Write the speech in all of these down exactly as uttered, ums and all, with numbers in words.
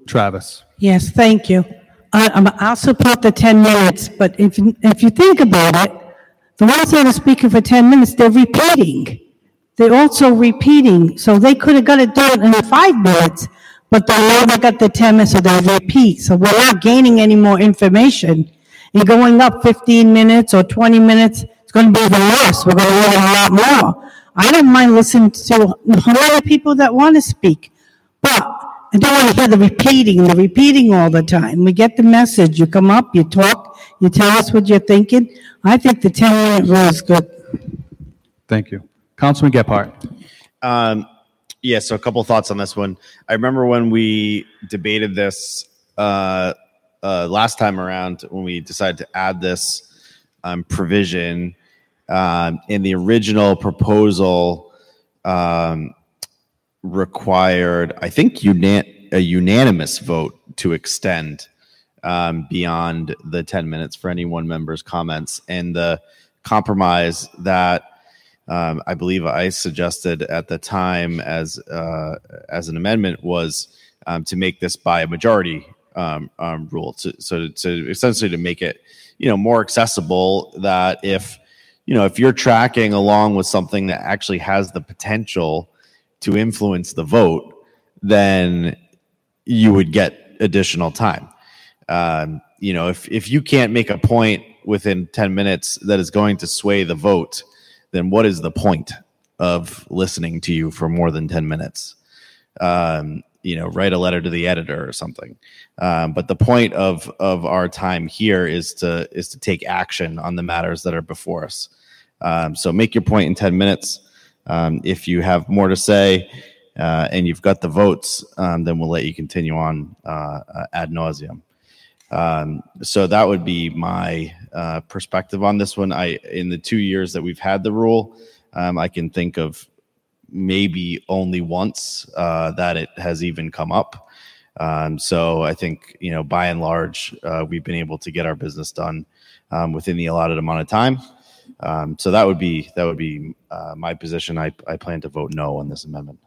Travis. Yes, thank you. I, I'm, I'll support the ten minutes, but if, if you think about it, the ones that are speaking for ten minutes, they're repeating. They're also repeating, so they could have got to do it in five minutes, but they know they got the ten minutes, so they repeat. So we're not gaining any more information. And going up fifteen minutes or twenty minutes, it's going to be even worse. We're going to learn a lot more. I don't mind listening to other people that want to speak, but I don't want to hear the repeating, the repeating all the time. We get the message. You come up, you talk, you tell us what you're thinking. I think the ten-minute rule is good. Thank you. Councilman Gephardt. Um, yeah, so a couple thoughts on this one. I remember when we debated this uh, uh, last time around when we decided to add this um, provision um, in the original proposal um, required, I think, unan- a unanimous vote to extend um, beyond the ten minutes for any one member's comments. And the compromise that um, I believe I suggested at the time as uh, as an amendment was um, to make this by a majority um, um, rule. To, so to essentially to make it, you know, more accessible, that if, you know, if you're tracking along with something that actually has the potential to influence the vote, then you would get additional time. Um, you know, if, if you can't make a point within ten minutes that is going to sway the vote, then what is the point of listening to you for more than ten minutes? Um, you know, write a letter to the editor or something. Um, but the point of, of our time here is to, is to take action on the matters that are before us. Um, so make your point in ten minutes. Um, if you have more to say uh, and you've got the votes, um, then we'll let you continue on uh, uh, ad nauseum. Um, so that would be my uh, perspective on this one. I, in the two years that we've had the rule, um, I can think of maybe only once uh, that it has even come up. Um, so I think, you know, by and large, uh, we've been able to get our business done um, within the allotted amount of time. Um, so that would be that would be uh, my position. I, I plan to vote no on this amendment.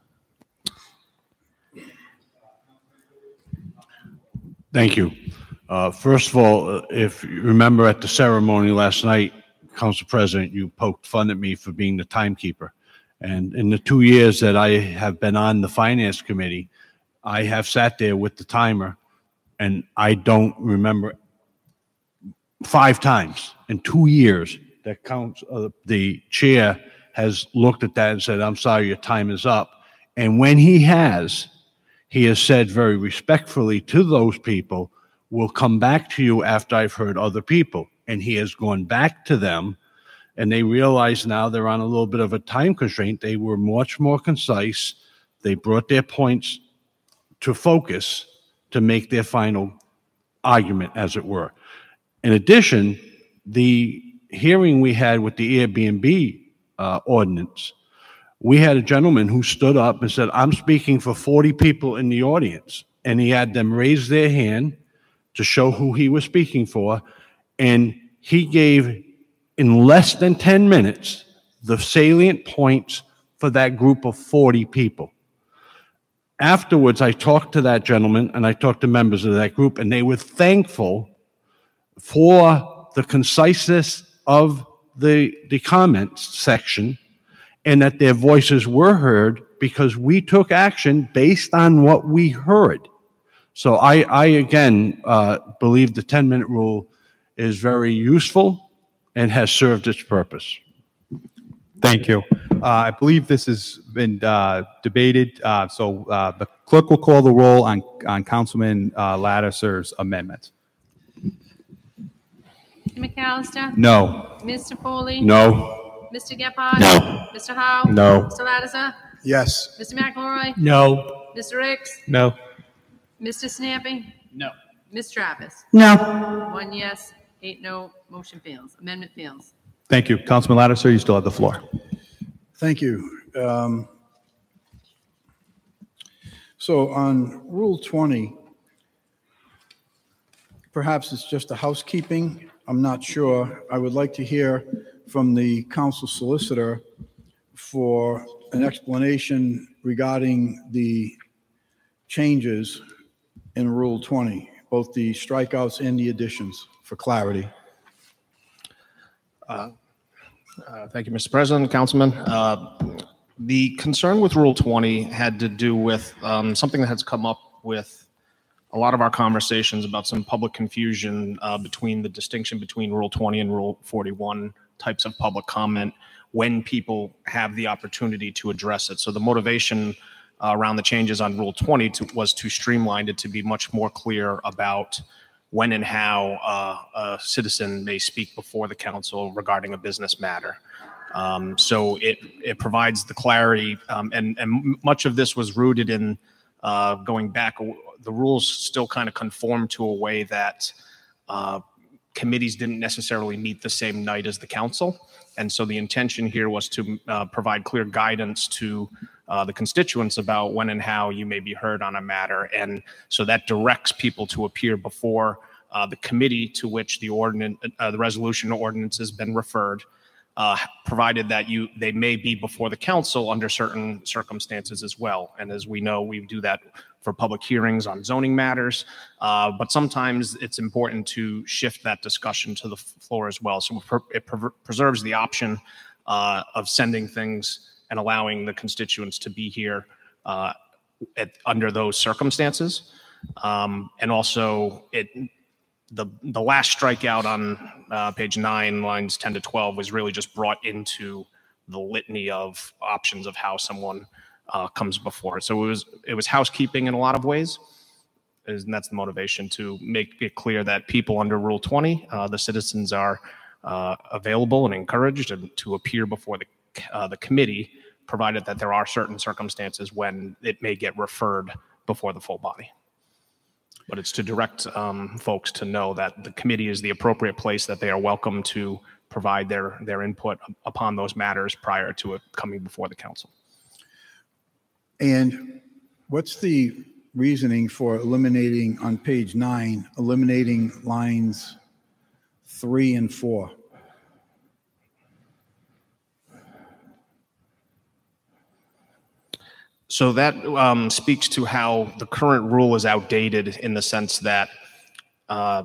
Thank you. Uh, first of all, if you remember at the ceremony last night, Council President, you poked fun at me for being the timekeeper. And in the two years that I have been on the Finance Committee, I have sat there with the timer, and I don't remember five times in two years that counts, uh, the chair has looked at that and said, I'm sorry, your time is up. And when he has, he has said very respectfully to those people, we'll come back to you after I've heard other people. And he has gone back to them, and they realize now they're on a little bit of a time constraint. They were much more concise. They brought their points to focus to make their final argument, as it were. In addition, the hearing we had with the Airbnb uh, ordinance, we had a gentleman who stood up and said, I'm speaking for forty people in the audience. And he had them raise their hand to show who he was speaking for. And he gave, in less than ten minutes, the salient points for that group of forty people. Afterwards, I talked to that gentleman and I talked to members of that group, and they were thankful for the conciseness of the, the comments section, and that their voices were heard because we took action based on what we heard. So I, I again, uh, believe the ten-minute rule is very useful and has served its purpose. Thank you. Uh, I believe this has been uh, debated. Uh, so uh, the clerk will call the roll on, on Councilman uh, Lattiser's amendment. Mister McAllister? No. Mister Foley? No. Mister Gephardt? No. Mister Howe? No. Mister Lattiser? Yes. Mister McElroy? No. Mister Ricks? No. Mister Snappy? No. Miz Travis? No. One yes, eight no, motion fails. Amendment fails. Thank you. Councilman Lattiser, you still have the floor. Thank you. Um, so on Rule twenty, perhaps it's just a housekeeping. I'm not sure. I would like to hear from the council solicitor for an explanation regarding the changes in Rule twenty, both the strikeouts and the additions, for clarity? Uh, Thank you, Mister President, Councilman. Uh, The concern with Rule twenty had to do with um, something that has come up with a lot of our conversations about some public confusion uh, between the distinction between Rule twenty and Rule forty-one types of public comment when people have the opportunity to address it. So the motivation uh, around the changes on Rule twenty to, was to streamline it to be much more clear about when and how uh, a citizen may speak before the council regarding a business matter. Um, so it it provides the clarity, um, and and much of this was rooted in uh, going back. The rules still kind of conform to a way that uh, committees didn't necessarily meet the same night as the council, and so the intention here was to uh, provide clear guidance to uh, the constituents about when and how you may be heard on a matter, and so that directs people to appear before uh, the committee to which the ordinance, uh, the resolution or ordinance has been referred. Uh, provided that you they may be before the council under certain circumstances as well. And as we know, we do that for public hearings on zoning matters, uh, but sometimes it's important to shift that discussion to the floor as well. So it preserves the option uh, of sending things and allowing the constituents to be here uh, at, under those circumstances. Um, and also it The, the last strikeout on uh, page nine, lines ten to twelve, was really just brought into the litany of options of how someone uh, comes before it. So it was it was housekeeping in a lot of ways, and that's the motivation to make it clear that people under Rule twenty, uh, the citizens are uh, available and encouraged to appear before the uh, the committee, provided that there are certain circumstances when it may get referred before the full body. But it's to direct um, folks to know that the committee is the appropriate place, that they are welcome to provide their, their input upon those matters prior to it coming before the council. And what's the reasoning for eliminating on page nine, eliminating lines three and four? So that um, speaks to how the current rule is outdated in the sense that uh,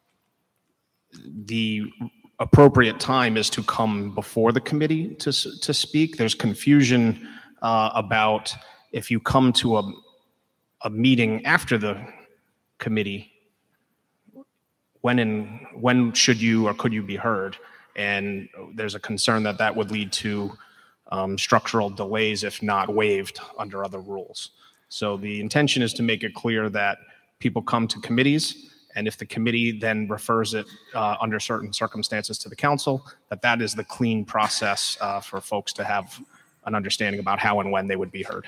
the appropriate time is to come before the committee to to speak. There's confusion uh, about if you come to a a meeting after the committee, when and when should you or could you be heard? And there's a concern that that would lead to Um, structural delays, if not waived under other rules. So the intention is to make it clear that people come to committees, and if the committee then refers it uh, under certain circumstances to the council, that that is the clean process uh, for folks to have an understanding about how and when they would be heard.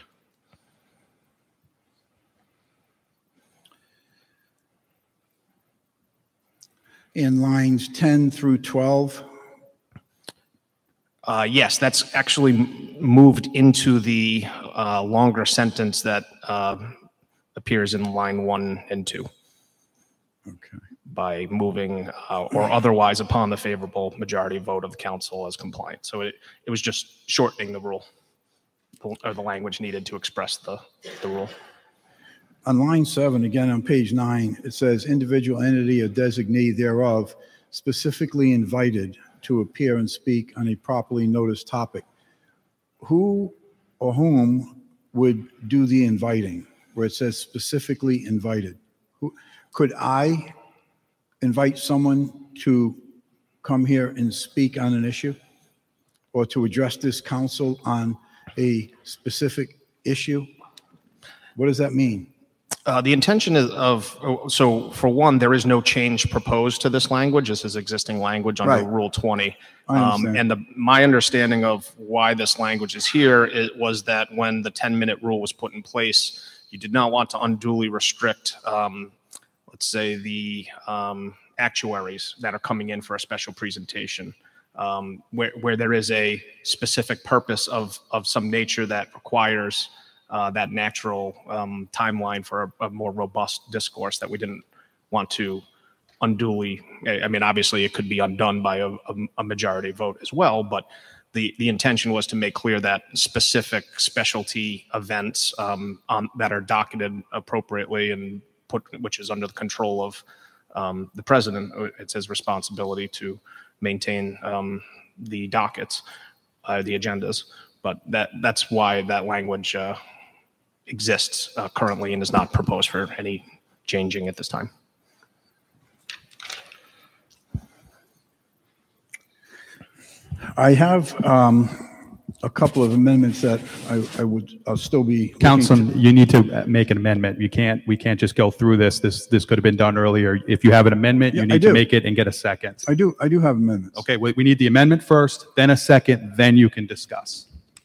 In lines ten through twelve, Uh, yes, that's actually m- moved into the uh, longer sentence that uh, appears in line one and two. okay. By moving uh, or otherwise upon the favorable majority vote of the council as compliant. So it, it was just shortening the rule, or the language needed to express the, the rule. On line seven, again on page nine, it says individual entity or designee thereof specifically invited to appear and speak on a properly noticed topic. Who or whom would do the inviting, where it says specifically invited? Who, could I invite someone to come here and speak on an issue, or to address this council on a specific issue? What does that mean? Uh, the intention is of, so for one, there is no change proposed to this language. This is existing language under Right. Rule twenty. I understand. and the, my understanding of why this language is here, it was that when the ten-minute rule was put in place, you did not want to unduly restrict, um, let's say, the um, actuaries that are coming in for a special presentation, um, where, where there is a specific purpose of, of some nature that requires Uh, that natural um, timeline for a, a more robust discourse, that we didn't want to unduly, I mean, obviously it could be undone by a, a, a majority vote as well, but the, the intention was to make clear that specific specialty events um, um, that are docketed appropriately and put, which is under the control of um, the president. It's his responsibility to maintain um, the dockets, uh, the agendas. But that that's why that language uh, exists uh, currently and is not proposed for any changing at this time. I have um, a couple of amendments that I, I would, I'll still be. looking to- Councilman, you need to make an amendment. You can't, we can't just go through this. This, this could have been done earlier. If you have an amendment, Yeah, you I need to do. make it and get a second. I do, I do have amendments. Okay, we, we need the amendment first, then a second, then you can discuss.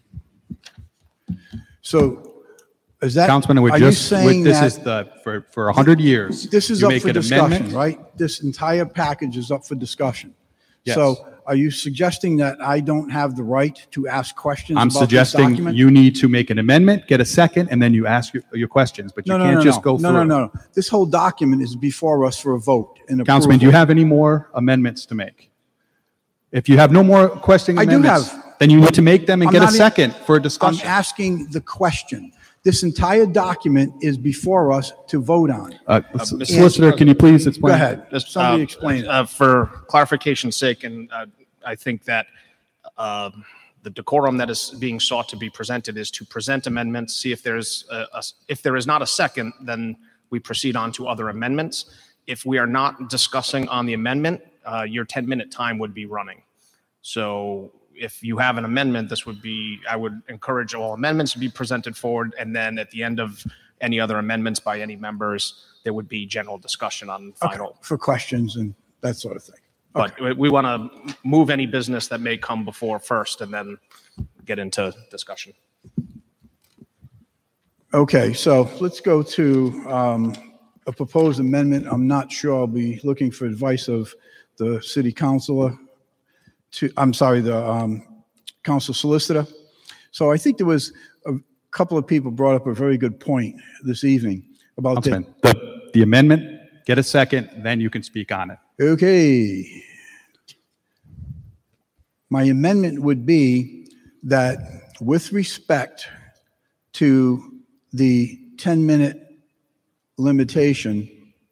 So is that? Councilman, we're are you just, saying we're- this that- is the, for, for a hundred years. This is you up make for an discussion, amendment. right? This entire package is up for discussion. Yes. So are you suggesting that I don't have the right to ask questions I'm about this suggesting document? you need to make an amendment, get a second, and then you ask your, your questions, but you No, no, can't no, just no. go through. No, it. no, no. This whole document is before us for a vote and approval. Councilman, do you have any more amendments to make? If you have no more questioning I do amendments, have. then you need to make them and I'm get a not e- second for a I'm discussion. asking the question. This entire document is before us to vote on. Uh, Solicitor, can you please Go explain? ahead. Just, Somebody uh, explain it. Uh, for clarification's sake, and uh, I think that um, the decorum that is being sought to be presented is to present amendments, see if there's, a, a- if there is not a second, then we proceed on to other amendments. If we are not discussing on the amendment, uh, your ten-minute time would be running. So if you have an amendment, this would be, I would encourage all amendments to be presented forward, and then at the end of any other amendments by any members, there would be general discussion on final. For questions and that sort of thing. But we- we want to move any business that may come before first and then get into discussion. Okay, so let's go to um, a proposed amendment. I'm not sure. I'll be looking for advice of the city councilor to, I'm sorry, the um, council solicitor. So I think there was a couple of people brought up a very good point this evening about the, Councilman, the, the amendment, get a second, then you can speak on it. okay. My amendment would be that with respect to the ten-minute limitation,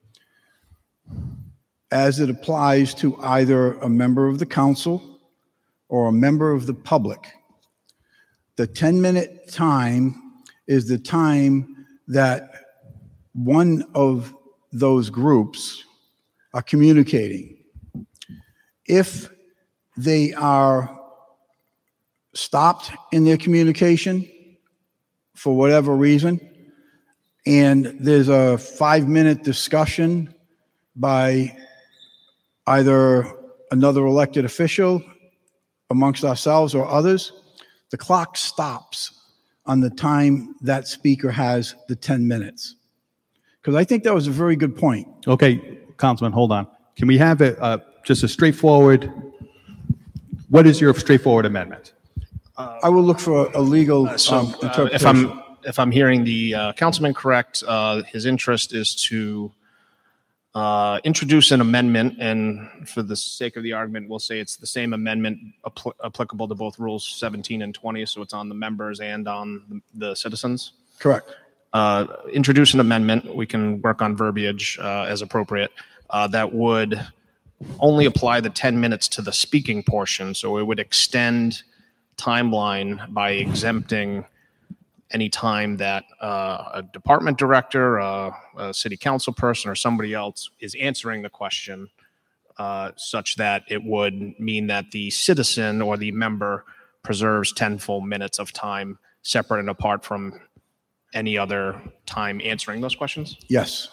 as it applies to either a member of the council or a member of the public, the ten-minute time is the time that one of those groups are communicating. If they are stopped in their communication for whatever reason, and there's a five-minute discussion by either another elected official amongst ourselves or others, the clock stops on the time that speaker has the ten minutes. Because I think that was a very good point. Okay, Councilman, hold on. Can we have a, uh, just a straightforward, what is your straightforward amendment? I will look for a legal um, So uh, if interpretation. I'm, if I'm hearing the uh, councilman correct, uh, his interest is to uh, introduce an amendment, and for the sake of the argument, we'll say it's the same amendment apl- applicable to both rules seventeen and twenty, so it's on the members and on the the citizens. Correct. Uh, introduce an amendment, we can work on verbiage uh, as appropriate, uh, that would only apply the ten minutes to the speaking portion. So it would extend timeline by exempting any time that uh, a department director, uh, a city council person, or somebody else is answering the question, uh, such that it would mean that the citizen or the member preserves ten full minutes of time separate and apart from any other time answering those questions? Yes.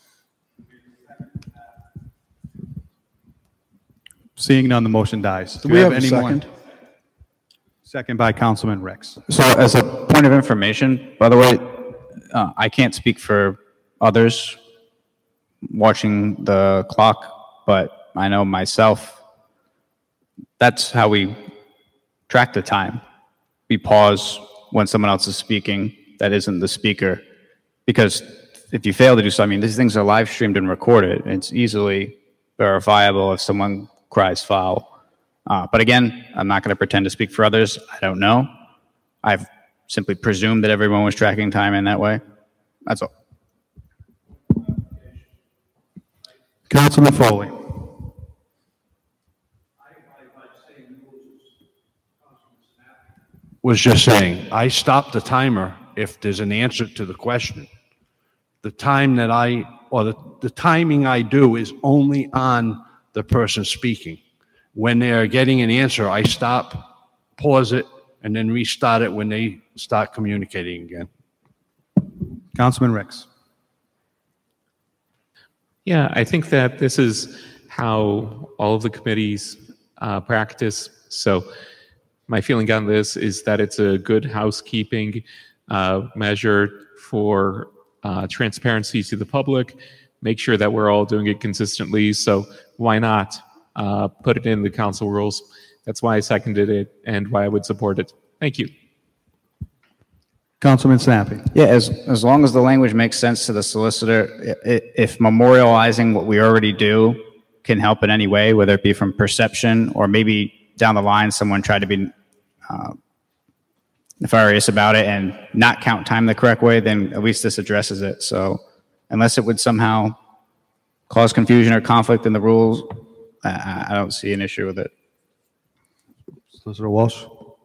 Seeing none, the motion dies. Do we have a second? Second by Councilman Ricks. So as a point of information, by the way, uh, I can't speak for others watching the clock, but I know myself, that's how we track the time. We pause when someone else is speaking that isn't the speaker, because if you fail to do so, I mean, these things are live streamed and recorded. It's easily verifiable if someone cries foul. Uh, but again, I'm not going to pretend to speak for others. I don't know. I've simply presumed that everyone was tracking time in that way. That's all. Councilman Foley. Was just saying, I stop the timer if there's an answer to the question. The time that I, or the, the timing I do is only on the person speaking. When they're getting an answer, I stop, pause it, and then restart it when they start communicating again. Councilman Ricks. Yeah, I think that this is how all of the committees uh, practice. So my feeling on this is that it's a good housekeeping uh, measure for uh, transparency to the public, make sure that we're all doing it consistently. So why not uh, put it in the council rules? That's why I seconded it and why I would support it. Thank you. Councilman Snappi. Yeah, as, as long as the language makes sense to the solicitor, i- i- if memorializing what we already do can help in any way, whether it be from perception or maybe down the line someone tried to be uh, nefarious about it and not count time the correct way, then at least this addresses it. So unless it would somehow cause confusion or conflict in the rules, I, I don't see an issue with it. Solicitor Walsh.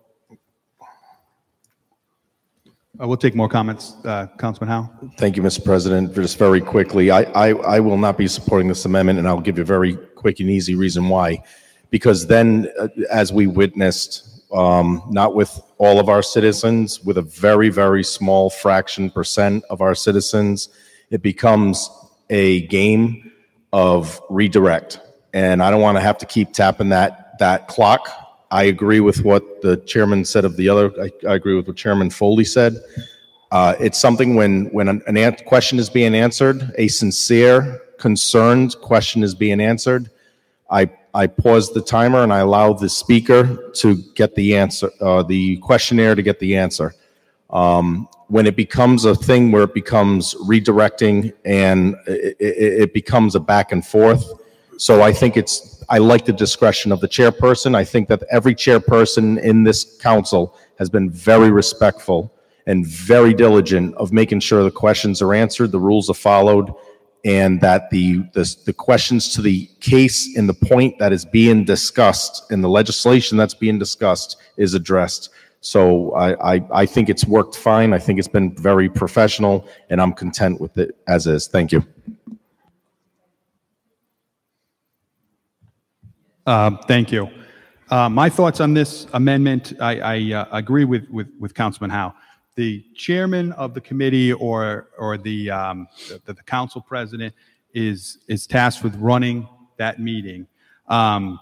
Uh, we'll take more comments. Uh, Councilman Howe. Thank you, Mister President. Just very quickly, I, I, I will not be supporting this amendment, and I'll give you a very quick and easy reason why. Because then, uh, as we witnessed, um, not with all of our citizens, with a very, very small fraction percent of our citizens, it becomes a game of redirect. And I don't want to have to keep tapping that, that clock. I agree with what the chairman said of the other. I, I agree with what Chairman Foley said. Uh, it's something when, when an, an an question is being answered, a sincere, concerned question is being answered, I, I pause the timer and I allow the speaker to get the answer, uh, the questionnaire to get the answer. Um, when it becomes a thing where it becomes redirecting and it, it, it becomes a back and forth. So I think it's, I like the discretion of the chairperson. I think that every chairperson in this council has been very respectful and very diligent of making sure the questions are answered, the rules are followed, and that the, the, the questions to the case in the point that is being discussed in the legislation that's being discussed is addressed. So I, I, I think it's worked fine. I think it's been very professional, and I'm content with it as is. Thank you. Uh, thank you. Uh, my thoughts on this amendment, I, I uh, agree with, with, with Councilman Howe. The chairman of the committee or, or the, um, the, the council president is, is tasked with running that meeting. Um,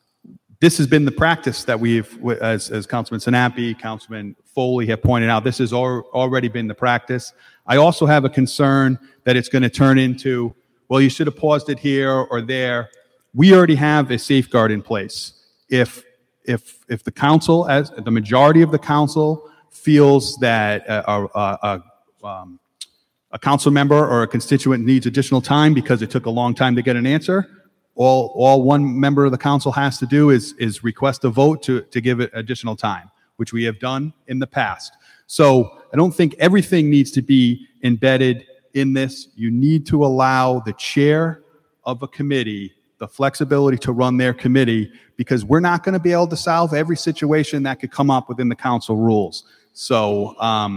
this has been the practice that we've, as, as Councilman Sinappi, Councilman Foley have pointed out, this has al- already been the practice. I also have a concern that it's going to turn into, well, you should have paused it here or there. We already have a safeguard in place. If if if the council, as the majority of the council, feels that a, a, a, um, a council member or a constituent needs additional time because it took a long time to get an answer, all all one member of the council has to do is is request a vote to to give it additional time, which we have done in the past. So I don't think everything needs to be embedded in this. You need to allow the chair of a committee the flexibility to run their committee, because we're not going to be able to solve every situation that could come up within the council rules. So um,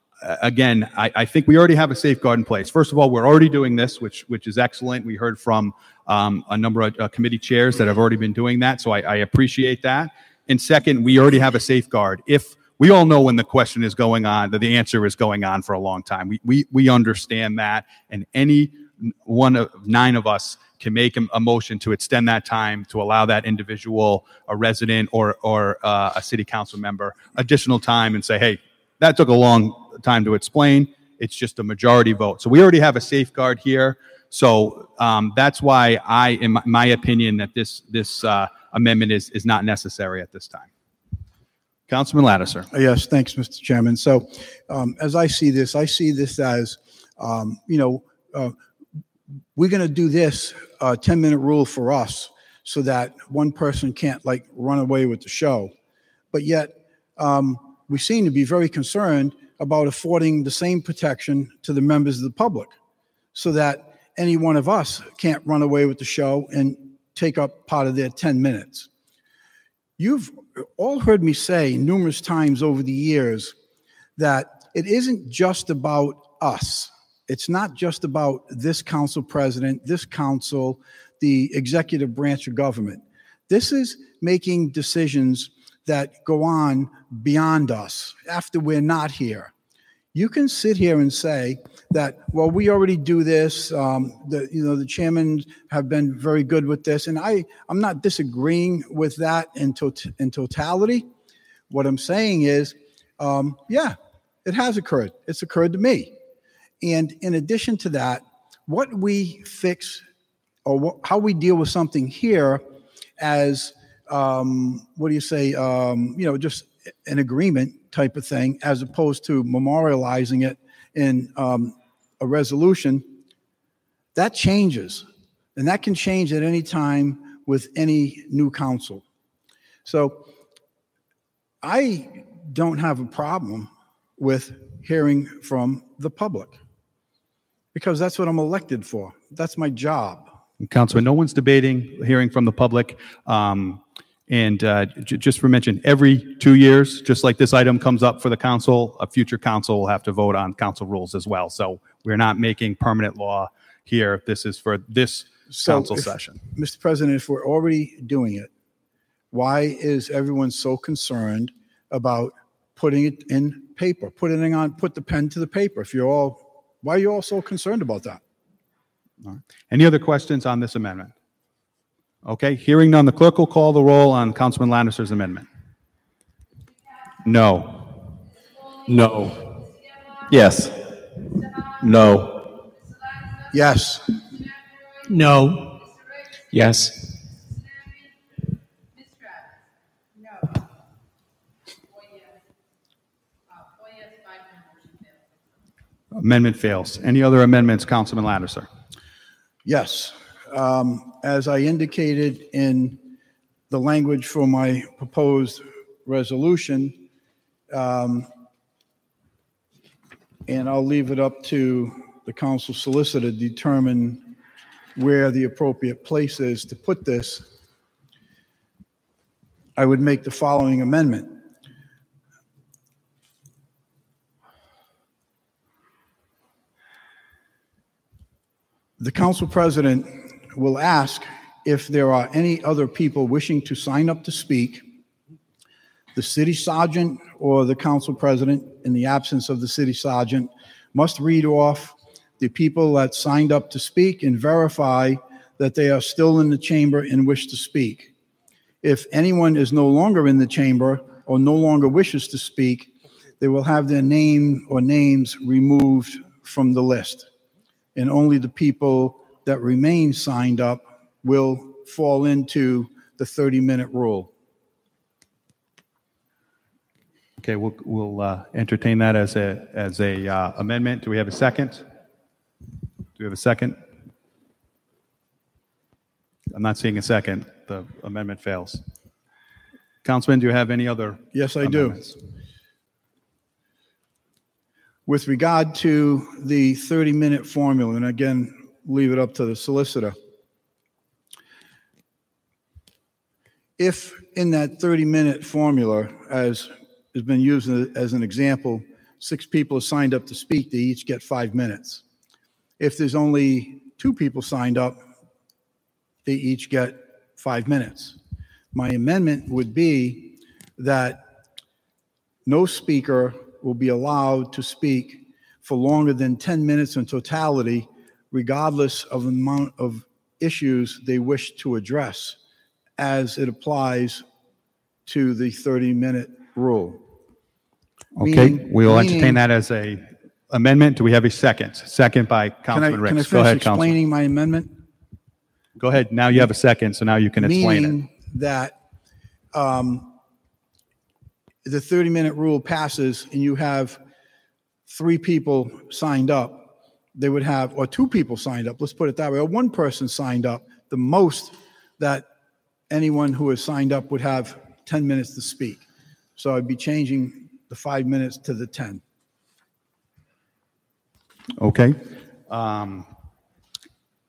again, I, I think we already have a safeguard in place. First of all, we're already doing this, which which is excellent. We heard from um, a number of uh, committee chairs that have already been doing that, so I, I appreciate that. And second, we already have a safeguard. If we all know when the question is going on, that the answer is going on for a long time. We we we understand that, and any one of nine of us can make a, a motion to extend that time to allow that individual, a resident or or uh, a city council member, additional time and say, hey, that took a long time to explain. It's just a majority vote. So we already have a safeguard here. So um, that's why I, in my, my opinion, that this this uh, amendment is is not necessary at this time. Councilman Lattiser. Yes, thanks, Mister Chairman. So um, as I see this, I see this as, um, you know, uh, we're going to do this uh, ten-minute rule for us so that one person can't, like, run away with the show. But yet, um, we seem to be very concerned about affording the same protection to the members of the public, so that any one of us can't run away with the show and take up part of their ten minutes. You've all heard me say numerous times over the years that it isn't just about us. It's not just about this council president, this council, the executive branch of government. This is making decisions that go on beyond us after we're not here. You can sit here and say that, well, we already do this. Um, the, you know, the chairmen have been very good with this. And I, I'm not disagreeing with that in, tot- in totality. What I'm saying is, um, yeah, it has occurred. It's occurred to me. And in addition to that, what we fix or what, how we deal with something here as, um, what do you say, um, you know, just an agreement type of thing, as opposed to memorializing it in um, a resolution, that changes. And that can change at any time with any new council. So I don't have a problem with hearing from the public, because that's what I'm elected for. That's my job. Councilman, no one's debating hearing from the public. Um, and uh, j- just for mention, every two years, just like this item comes up for the council, a future council will have to vote on council rules as well. So we're not making permanent law here. This is for this So council if- session. Mister President, if we're already doing it, why is everyone so concerned about putting it in paper, putting it on, put the pen to the paper? If you're all, why are you all so concerned about that? All right. Any other questions on this amendment? Okay, hearing none, the clerk will call the roll on Councilman Lannister's amendment. No. No. Yes. No. Yes. No. Yes. Amendment fails. Any other amendments, Councilman Lannister? Yes. Um, As I indicated in the language for my proposed resolution, um, and I'll leave it up to the council solicitor to determine where the appropriate place is to put this, I would make the following amendment. The council president will ask if there are any other people wishing to sign up to speak. The city sergeant or the council president, in the absence of the city sergeant, must read off the people that signed up to speak and verify that they are still in the chamber and wish to speak. If anyone is no longer in the chamber or no longer wishes to speak, they will have their name or names removed from the list. And only the people that remain signed up will fall into the thirty-minute rule. Okay, we'll, we'll uh, entertain that as a, as a uh, amendment. Do we have a second? Do we have a second? I'm not seeing a second. The amendment fails. Councilman, do you have any other? Yes, I do. amendments? With regard to the thirty-minute formula, and again, leave it up to the solicitor. If in that thirty-minute formula, as has been used as an example, six people are signed up to speak, they each get five minutes. If there's only two people signed up, they each get five minutes. My amendment would be that no speaker will be allowed to speak for longer than ten minutes in totality, regardless of the amount of issues they wish to address, as it applies to the thirty-minute rule. Okay, Meaning- we'll meaning- entertain that as a amendment. Do we have a second? Second by Can I, Councilman can I Ricks. Go finish ahead, Councilman. explaining my amendment? Go ahead. Now you have a second, so now you can explain it. Meaning that um, the thirty-minute rule passes and you have three people signed up, they would have, or two people signed up, let's put it that way, or one person signed up, the most that anyone who has signed up would have ten minutes to speak. So I'd be changing the five minutes to the ten. Okay. Um,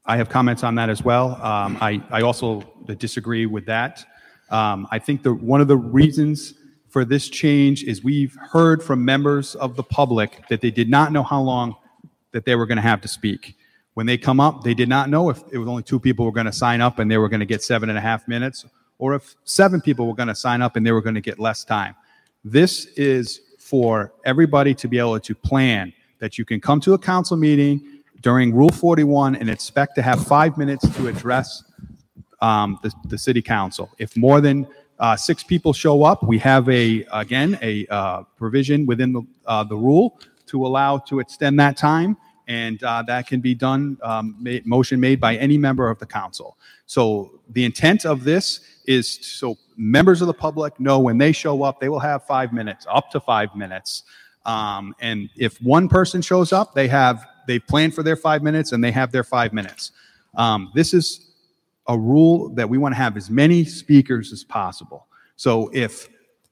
I have comments on that as well. Um, I, I also disagree with that. Um, I think the, one of the reasons for this change is we've heard from members of the public that they did not know how long that they were going to have to speak. When they come up, they did not know if it was only two people were going to sign up and they were going to get seven and a half minutes, or if seven people were going to sign up and they were going to get less time. This is for everybody to be able to plan that you can come to a council meeting during Rule forty-one and expect to have five minutes to address um, the, the city council. If more than uh, six people show up, we have a, again, a uh, provision within the, uh, the rule to allow to extend that time. And uh, that can be done, um, made, motion made by any member of the council. So the intent of this is so members of the public know when they show up, they will have five minutes, up to five minutes. Um, and if one person shows up, they have, they plan for their five minutes and they have their five minutes. Um, this is a rule that we want to have as many speakers as possible. So if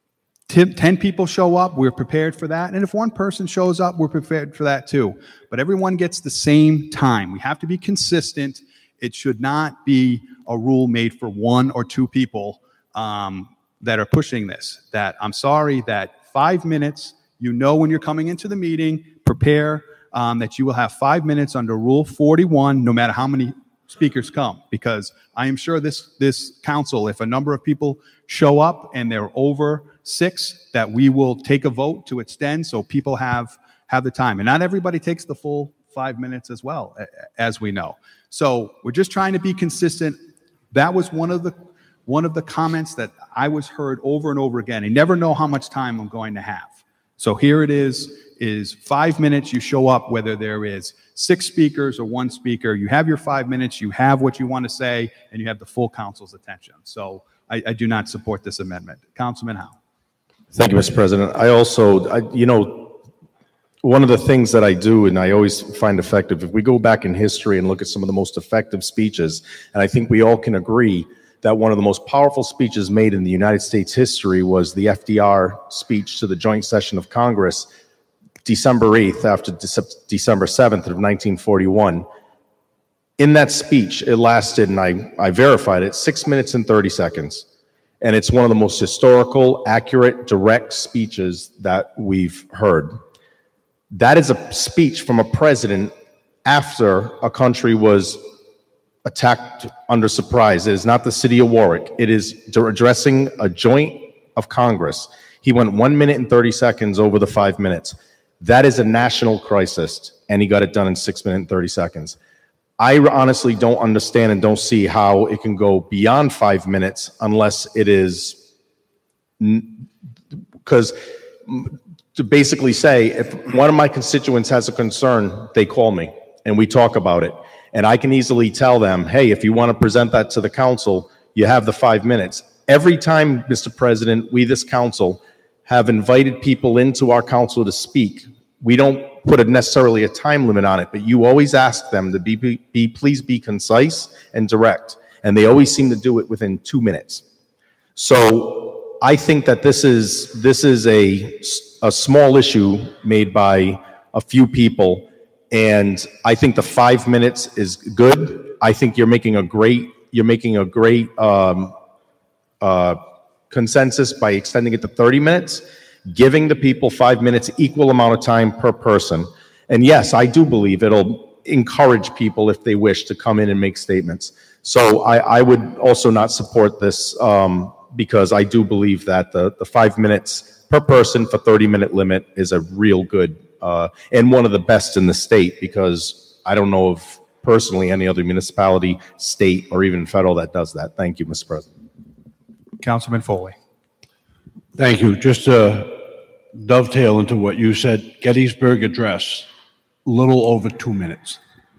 ten people show up, we're prepared for that. And if one person shows up, we're prepared for that too. But everyone gets the same time. We have to be consistent. It should not be a rule made for one or two people um, that are pushing this. That I'm sorry that five minutes, you know when you're coming into the meeting, prepare um, that you will have five minutes under Rule forty-one, no matter how many speakers come. Because I am sure this, this council, if a number of people show up and they're over six, that we will take a vote to extend so people have have the time. And not everybody takes the full five minutes as well, as we know. So we're just trying to be consistent. That was one of the one of the comments that I was heard over and over again. I never know how much time I'm going to have. So here it is, is five minutes. You show up, whether there is six speakers or one speaker, you have your five minutes, you have what you want to say, and you have the full council's attention. So I, I do not support this amendment. Councilman Howe. Thank you, Mister President. I also, I, you know, one of the things that I do, and I always find effective, if we go back in history and look at some of the most effective speeches, and I think we all can agree that one of the most powerful speeches made in the United States history was the F D R speech to the joint session of Congress, December eighth after December seventh of nineteen forty-one. In that speech, it lasted, and I, I verified it, six minutes and thirty seconds. And it's one of the most historical, accurate, direct speeches that we've heard. That is a speech from a president after a country was attacked under surprise. It is not the city of Warwick. It is addressing a joint of Congress. He went one minute and thirty seconds over the five minutes. That is a national crisis, and he got it done in six minutes and thirty seconds. I honestly don't understand and don't see how it can go beyond five minutes unless it is, because to basically say, if one of my constituents has a concern, they call me and we talk about it. And I can easily tell them, hey, if you want to present that to the council, you have the five minutes. Every time, Mister President, we, this council, have invited people into our council to speak, we don't put a necessarily a time limit on it, but you always ask them to be, be, be please be concise and direct. And they always seem to do it within two minutes. So I think that this is, this is a, a small issue made by a few people. And I think the five minutes is good. I think you're making a great, you're making a great um, uh, consensus by extending it to thirty minutes, giving the people five minutes, equal amount of time per person. And yes, I do believe it'll encourage people, if they wish, to come in and make statements. So I, I would also not support this um, because I do believe that the, the five minutes per person for thirty minute limit is a real good uh, and one of the best in the state, because I don't know of personally any other municipality, state, or even federal that does that. Thank you, Mister President. Councilman Foley. Thank you. Just to dovetail into what you said, Gettysburg Address, a little over two minutes.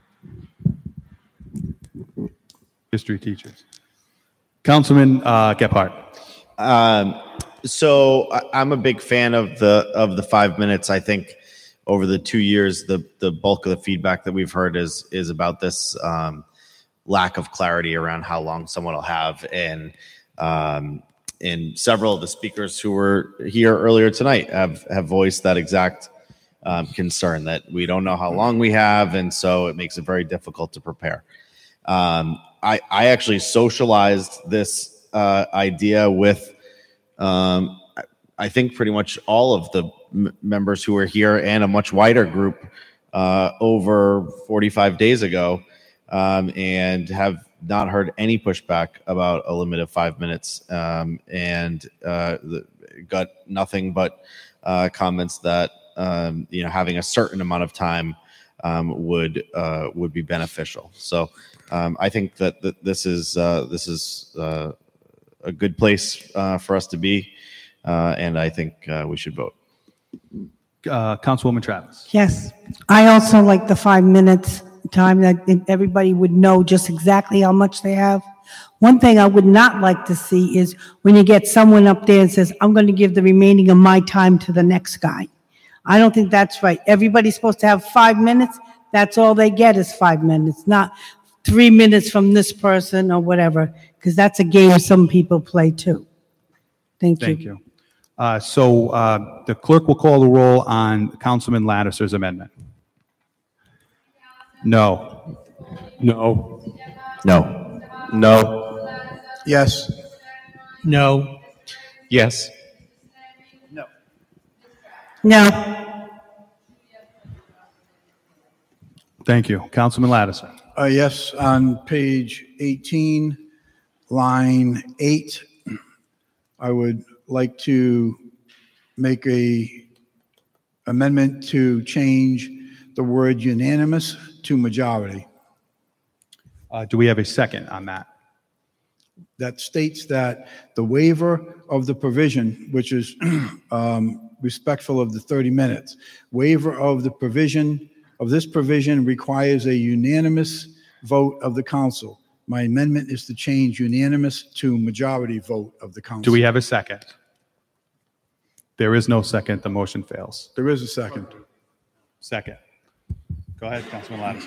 History teachers. Councilman uh, Gephardt. Um, so I, I'm a big fan of the of the five minutes. I think over the two years, the the bulk of the feedback that we've heard is is about this um, lack of clarity around how long someone will have, and um, and several of the speakers who were here earlier tonight have have voiced that exact um, concern, that we don't know how long we have, and so it makes it very difficult to prepare. Um, I, I actually socialized this uh, idea with, um, I think, pretty much all of the m- members who were here and a much wider group uh, over forty-five days ago, um, and have not heard any pushback about a limit of five minutes, um, and uh, the, got nothing but uh, comments that um, you know having a certain amount of time um, would uh, would be beneficial. So um, I think that, that this is uh, this is uh, a good place uh, for us to be, uh, and I think uh, we should vote. Uh, Councilwoman Travis. Yes, I also like the five minutes time that everybody would know just exactly how much they have. One thing I would not like to see is when you get someone up there and says, I'm going to give the remaining of my time to the next guy. I don't think that's right. Everybody's supposed to have five minutes. That's all they get is five minutes, not three minutes from this person or whatever, because that's a game some people play too. Thank you. Thank you. Uh, so uh, the clerk will call the roll on Councilman Lattiser's amendment. No. No. No. No. Yes. No. Yes. No. Thank you. Councilman Lattiser. Uh, yes, on page eighteen, line eight, I would like to make a amendment to change the word unanimous to majority. Uh, do we have a second on that? That states that the waiver of the provision, which is um, respectful of the thirty minutes, waiver of the provision of this provision requires a unanimous vote of the council. My amendment is to change unanimous to majority vote of the council. Do we have a second? There is no second. The motion fails. There is a second. Second. Go ahead, Councilman Lattiser.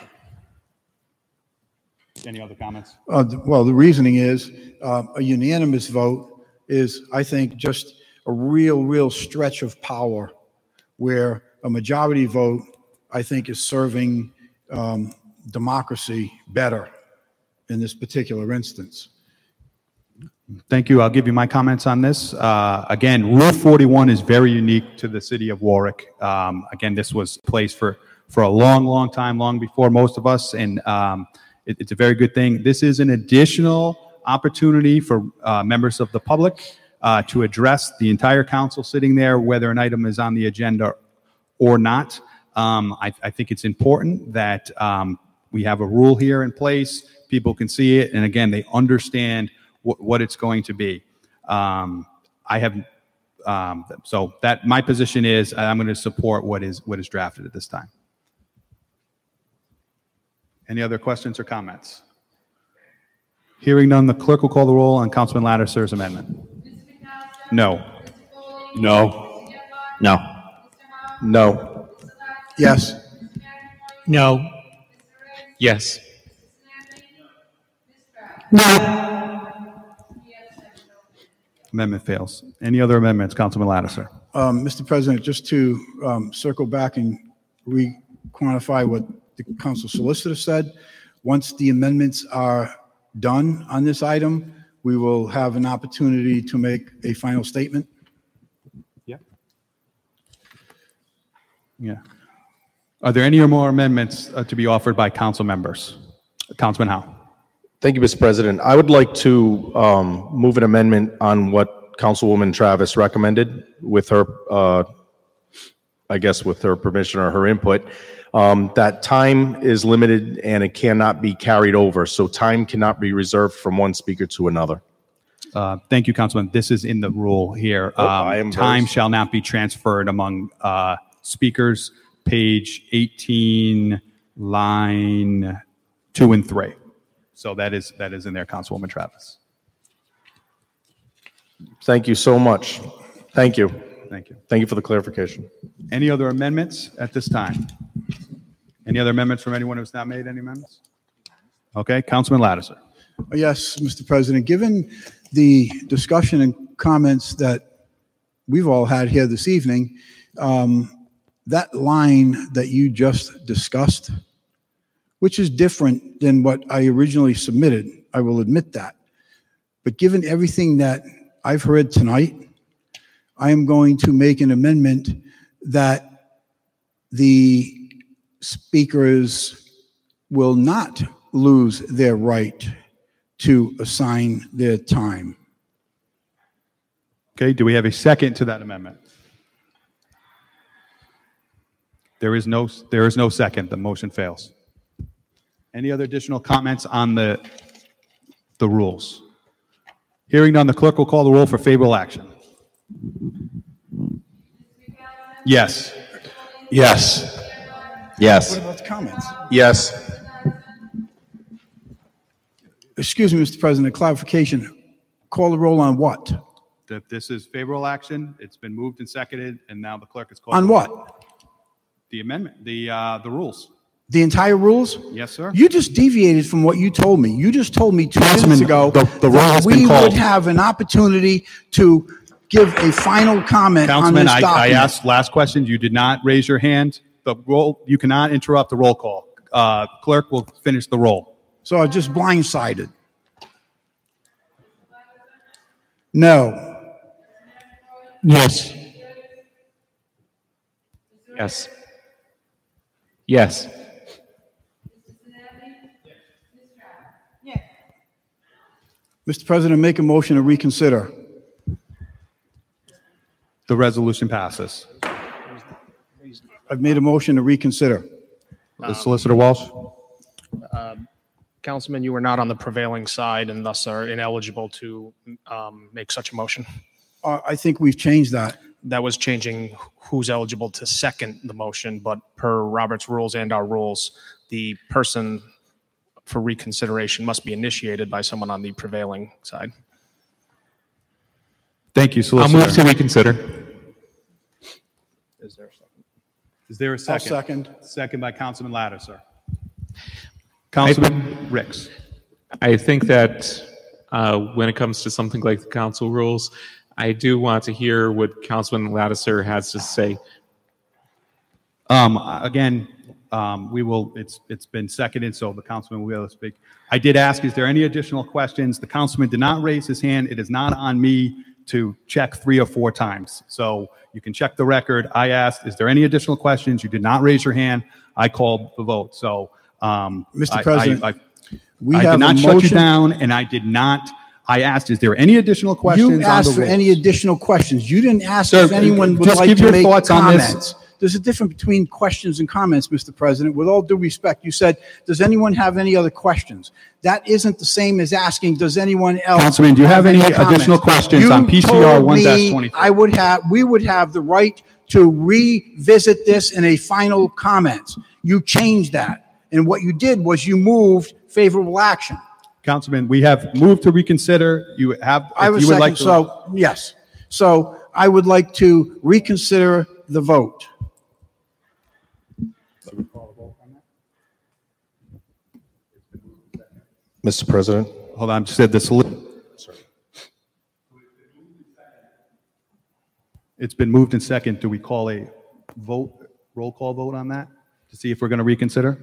Any other comments? Uh, th- Well, the reasoning is uh, a unanimous vote is, I think, just a real, real stretch of power, where a majority vote, I think, is serving um, democracy better in this particular instance. Thank you. I'll give you my comments on this. Uh, again, Rule forty-one is very unique to the city of Warwick. Um, again, this was placed for, for a long, long time, long before most of us, and um, it, it's a very good thing. This is an additional opportunity for uh, members of the public uh, to address the entire council sitting there, whether an item is on the agenda or not. Um, I, I think it's important that um, we have a rule here in place. People can see it, and again, they understand wh- what it's going to be. Um, I have, um, so that my position is I'm going to support what is what is drafted at this time. Any other questions or comments? Hearing none, the clerk will call the roll on Councilman Lattiser's amendment. No. No. No. No. Yes. No. Yes. No. Amendment fails. Any other amendments, Councilman Lattiser? Um, Mister President, just to um, circle back and re-quantify what the council solicitor said, once the amendments are done on this item, we will have an opportunity to make a final statement. Yeah. Yeah. Are there any more amendments uh, to be offered by council members? Councilman Howe. Thank you, Mister President. I would like to um, move an amendment on what Councilwoman Travis recommended with her, uh, I guess with her permission or her input, um, that time is limited and it cannot be carried over. So time cannot be reserved from one speaker to another. Uh, thank you, Councilman. This is in the rule here. Oh, Um, I am time very- shall not be transferred among uh, speakers, page eighteen, line two and three. So that is that is in there, Councilwoman Travis. Thank you so much. Thank you. Thank you. Thank you for the clarification. Any other amendments at this time? Any other amendments from anyone who's not made any amendments? Okay, Councilman Lattiser. Yes, Mister President, given the discussion and comments that we've all had here this evening, um, that line that you just discussed, which is different than what I originally submitted. I will admit that. But given everything that I've heard tonight, I am going to make an amendment that the speakers will not lose their right to assign their time. Okay, do we have a second to that amendment? There is no, there is no second. The motion fails. Any other additional comments on the, the rules? Hearing none, the clerk will call the roll for favorable action. Yes. Yes. What Yes. about the comments? Yes. Excuse me, Mister President, clarification. Call the roll on what? That this is favorable action. It's been moved and seconded, and now the clerk is calling. On what? The amendment, the, uh, the rules. The entire rules? Yes, sir. You just deviated from what you told me. You just told me two minutes Councilman, ago the- the roll that has been we called. would have an opportunity to give a final comment on Councilman, this I, I document. asked last question. You did not raise your hand. The roll, you cannot interrupt the roll call. Uh, clerk will finish the roll. So I just blindsided. No. Yes. Yes. Yes. Mister President, make a motion to reconsider. The resolution passes. I've made a motion to reconsider. The Solicitor Walsh? Councilman, you were not on the prevailing side and thus are ineligible to um, make such a motion. Uh, I think we've changed that. That was changing who's eligible to second the motion, but per Robert's rules and our rules, the person for reconsideration must be initiated by someone on the prevailing side. Thank you, I'll Solicitor. move to reconsider. Is there a second? Is there a I'll second? second. Second by Councilman Latta, sir. Councilman Ricks. I think that uh, when it comes to something like the council rules, I do want to hear what Councilman Lattiser has to say. Um, again, um, we will, it's, it's been seconded, so the councilman will be able to speak. I did ask, is there any additional questions? The councilman did not raise his hand. It is not on me to check three or four times. So you can check the record. I asked, is there any additional questions? You did not raise your hand. I called the vote. So, um, Mister I- President, I, I, we I have did not a shut you motion. down, and I did not, I asked, is there any additional questions on You the asked for rules? any additional questions. You didn't ask Sir, if anyone would just like give to your make thoughts on this. comments. There's a difference between questions and comments, Mister President. With all due respect, you said, does anyone have any other questions? That isn't the same as asking, does anyone else? Councilman, do you have any comments? additional questions You on P C R told one me twenty-three? I would have, we would have the right to revisit this in a final comment. You changed that. And what you did was you moved favorable action. Councilman, we have moved to reconsider. You have, I if was you would second, like to. so, yes. So I would like to reconsider the vote. Mister President? Hold on, just said the soli- It's been moved in second. Do we call a vote, roll call vote on that to see if we're going to reconsider?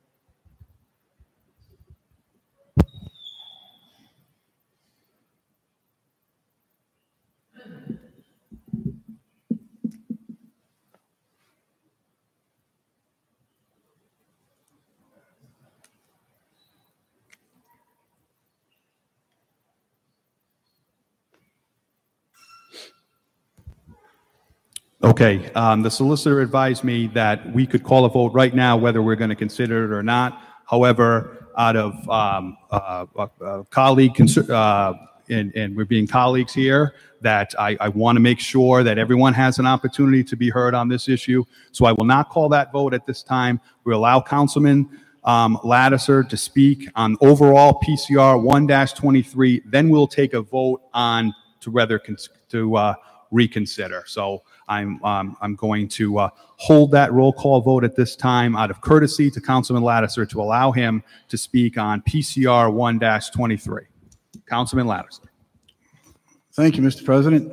Okay, um, the solicitor advised me that we could call a vote right now whether we're going to consider it or not. However, out of um, uh, uh, colleague, concer- uh, and, and we're being colleagues here, that I, I want to make sure that everyone has an opportunity to be heard on this issue. So I will not call that vote at this time. We'll allow Councilman um, Lattiser to speak on overall P C R one twenty-three. Then we'll take a vote on to whether cons- to uh, reconsider. So I'm um, I'm going to uh, hold that roll call vote at this time out of courtesy to Councilman Lattiser to allow him to speak on P C R one twenty-three. Councilman Lattiser. Thank you, Mister President.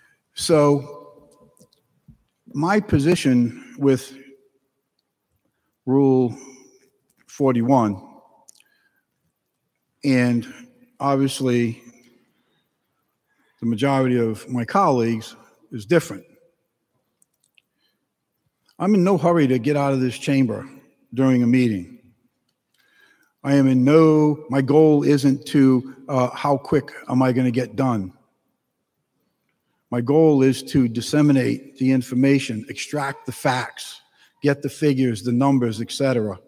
So my position with Rule forty-one. And obviously, the majority of my colleagues is different. I'm in no hurry to get out of this chamber during a meeting. I am in no, my goal isn't to uh, how quick am I going to get done. My goal is to disseminate the information, extract the facts, get the figures, the numbers, et cetera.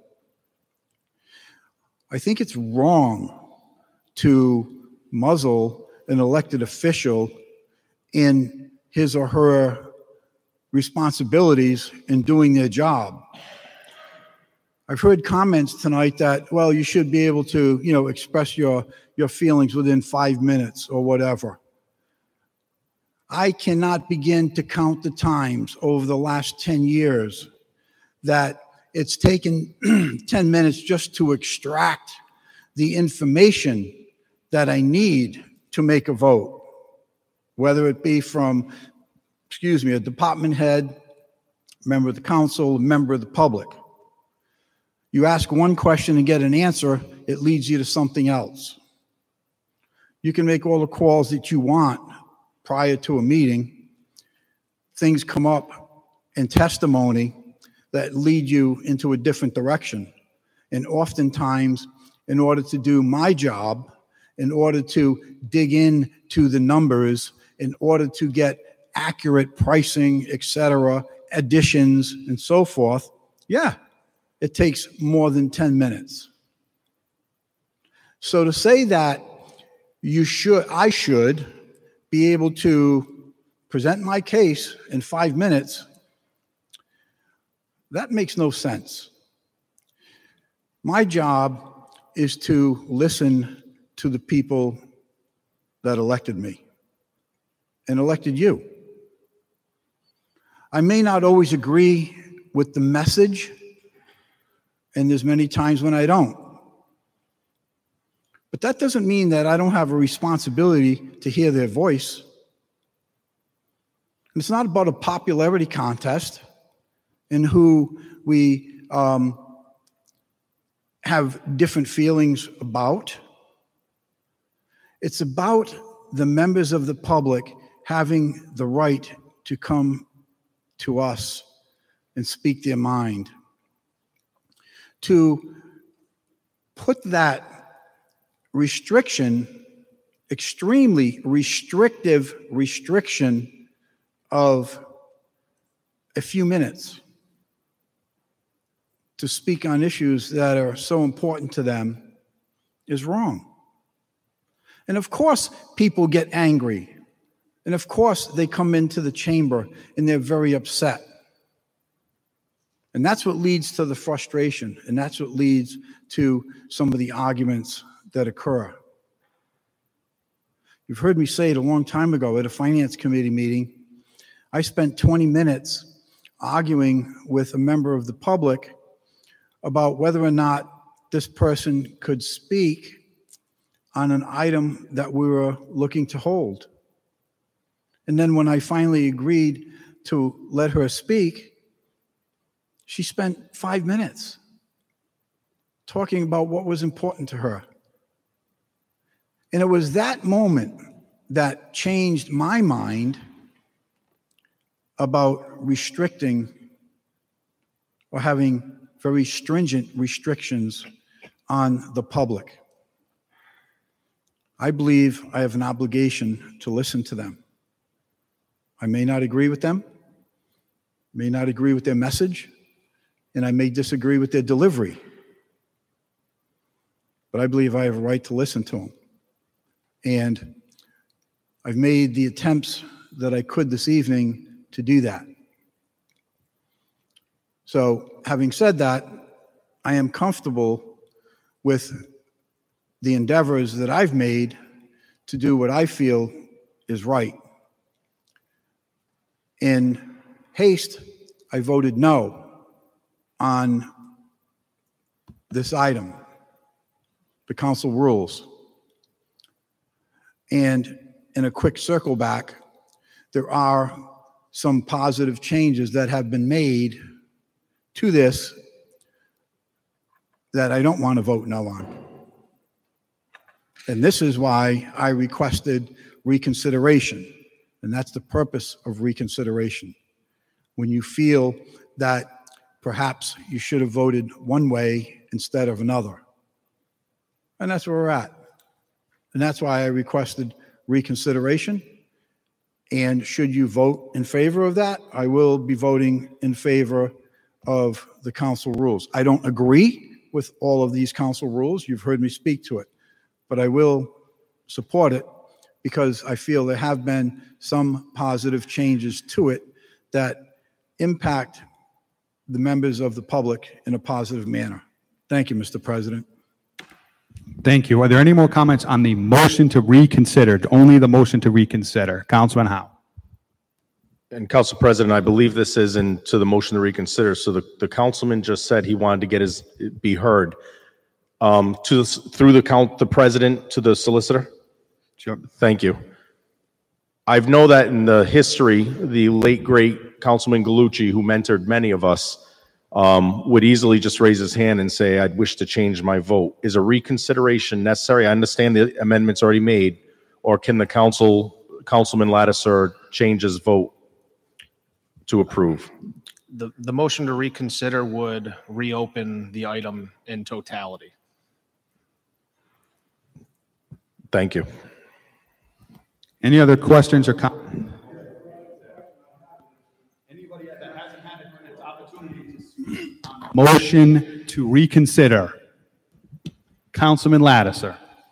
I think it's wrong to muzzle an elected official in his or her responsibilities in doing their job. I've heard comments tonight that, well, you should be able to, you know, express your, your feelings within five minutes or whatever. I cannot begin to count the times over the last ten years that it's taken ten minutes just to extract the information that I need to make a vote, whether it be from, excuse me, a department head, member of the council, a member of the public. You ask one question and get an answer, it leads you to something else. You can make all the calls that you want prior to a meeting. Things come up in testimony that lead you into a different direction. And oftentimes, in order to do my job, in order to dig into the numbers, in order to get accurate pricing, et cetera, additions, and so forth, yeah, it takes more than ten minutes. So to say that you should, I should be able to present my case in five minutes, that makes no sense. My job is to listen to the people that elected me and elected you. I may not always agree with the message, and there's many times when I don't. But that doesn't mean that I don't have a responsibility to hear their voice. And it's not about a popularity contest in who we um, have different feelings about. It's about the members of the public having the right to come to us and speak their mind. To put that restriction, extremely restrictive restriction of a few minutes to speak on issues that are so important to them is wrong. And of course, people get angry. And of course, they come into the chamber and they're very upset. And that's what leads to the frustration. And that's what leads to some of the arguments that occur. You've heard me say it a long time ago at a finance committee meeting. I spent twenty minutes arguing with a member of the public about whether or not this person could speak on an item that we were looking to hold. And then when I finally agreed to let her speak, she spent five minutes talking about what was important to her. And it was that moment that changed my mind about restricting or having very stringent restrictions on the public. I believe I have an obligation to listen to them. I may not agree with them, may not agree with their message, and I may disagree with their delivery. But I believe I have a right to listen to them. And I've made the attempts that I could this evening to do that. So, having said that, I am comfortable with the endeavors that I've made to do what I feel is right. In haste, I voted no on this item, the council rules. And in a quick circle back, there are some positive changes that have been made to this that I don't want to vote no on. And this is why I requested reconsideration. And that's the purpose of reconsideration. When you feel that perhaps you should have voted one way instead of another. And that's where we're at. And that's why I requested reconsideration. And should you vote in favor of that, I will be voting in favor of the council rules. I don't agree with all of these council rules. You've heard me speak to it. But I will support it because I feel there have been some positive changes to it that impact the members of the public in a positive manner. Thank you, Mister President. Thank you. Are there any more comments on the motion to reconsider? Only the motion to reconsider. Councilman Howe. And Council President, I believe this is into the motion to reconsider. So the, the councilman just said he wanted to get his, be heard. Um, to, through the count, the president to the solicitor? Sure. Thank you. I know that in the history, the late, great Councilman Gallucci, who mentored many of us, um, would easily just raise his hand and say, I'd wish to change my vote. Is a reconsideration necessary? I understand the amendment's already made, or can the council, Councilman Lattiser, change his vote to approve? The, the motion to reconsider would reopen the item in totality. Thank you. Any other questions or comments? Anybody that hasn't had an opportunity to speak on the motion to reconsider? Councilman Lattiser.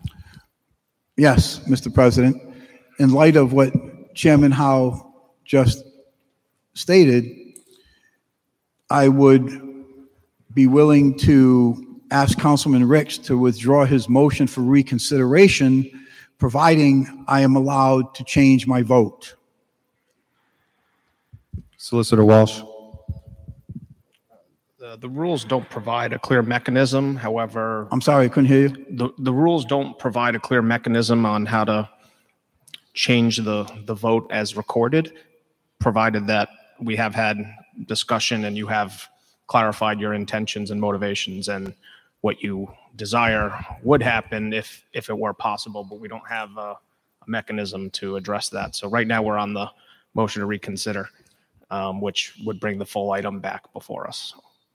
Yes, Mister President. In light of what Chairman Howe just stated, I would be willing to ask Councilman Ricks to withdraw his motion for reconsideration, providing I am allowed to change my vote. Solicitor Walsh. The, the rules don't provide a clear mechanism. However, I'm sorry, I couldn't hear you. the, the rules don't provide a clear mechanism on how to change the, the vote as recorded, provided that we have had discussion and you have clarified your intentions and motivations and what you desire would happen if if it were possible, but we don't have a, a mechanism to address that. So right now we're on the motion to reconsider, um, which would bring the full item back before us.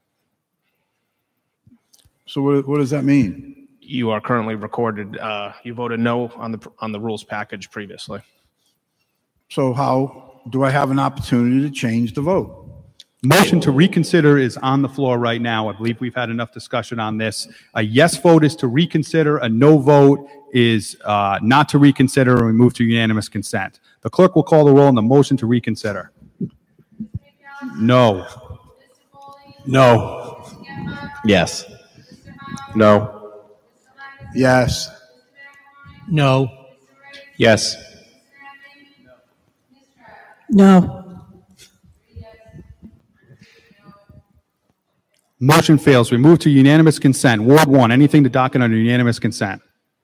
So what, what does that mean? You are currently recorded. Uh, you voted no on the on the rules package previously. So how do I have an opportunity to change the vote? Motion to reconsider is on the floor right now. I believe we've had enough discussion on this. A yes vote is to reconsider. A no vote is uh, not to reconsider, and we move to unanimous consent. The clerk will call the roll on the motion to reconsider. No. No. Yes. No. Yes. No. Yes. No. Motion fails. We move to unanimous consent. Ward one, anything to docket under unanimous consent?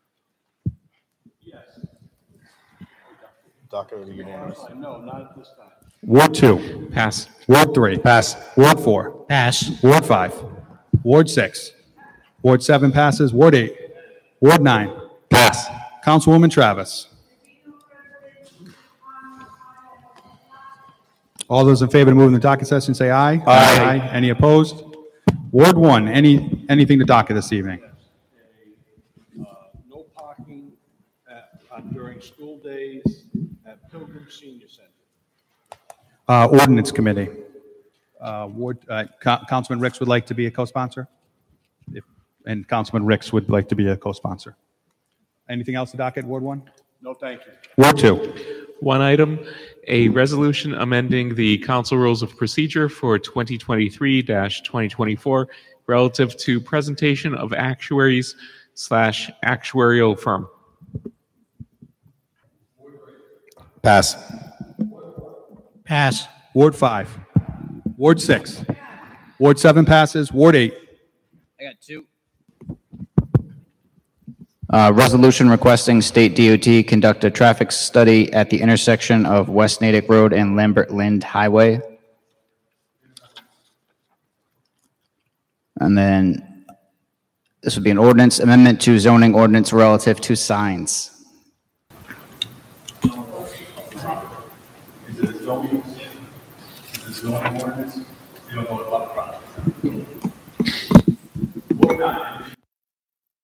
Docket of the unanimous. No, not at this time. Ward two. Pass. Ward three. Pass. Ward four. Pass. Ward five. Ward six. Ward seven passes. Ward eight. Ward nine. Pass. Councilwoman Travis. All those in favor of moving the docket session say aye. Aye. Any opposed? Ward one, any, anything to docket this evening? Uh, no parking at, uh, during school days at Pilgrim Senior Center. Uh, Ordinance Committee. Uh, Ward, uh, Co- Councilman Ricks would like to be a co-sponsor? If- And Councilman Ricks would like to be a co-sponsor. Anything else to docket, Ward one? No, thank you. Ward two. One item, a resolution amending the council rules of procedure for twenty twenty-three dash twenty twenty-four relative to presentation of actuaries slash actuarial firm. Pass. Pass. Ward five. Ward six. Ward seven passes. Ward eight. I got two. Uh, resolution requesting state D O T conduct a traffic study at the intersection of West Natick Road and Lambert Lind Highway. And then This would be an ordinance amendment to zoning ordinance relative to signs. Is it a zoning, is it a zoning ordinance? You don't know what about the project.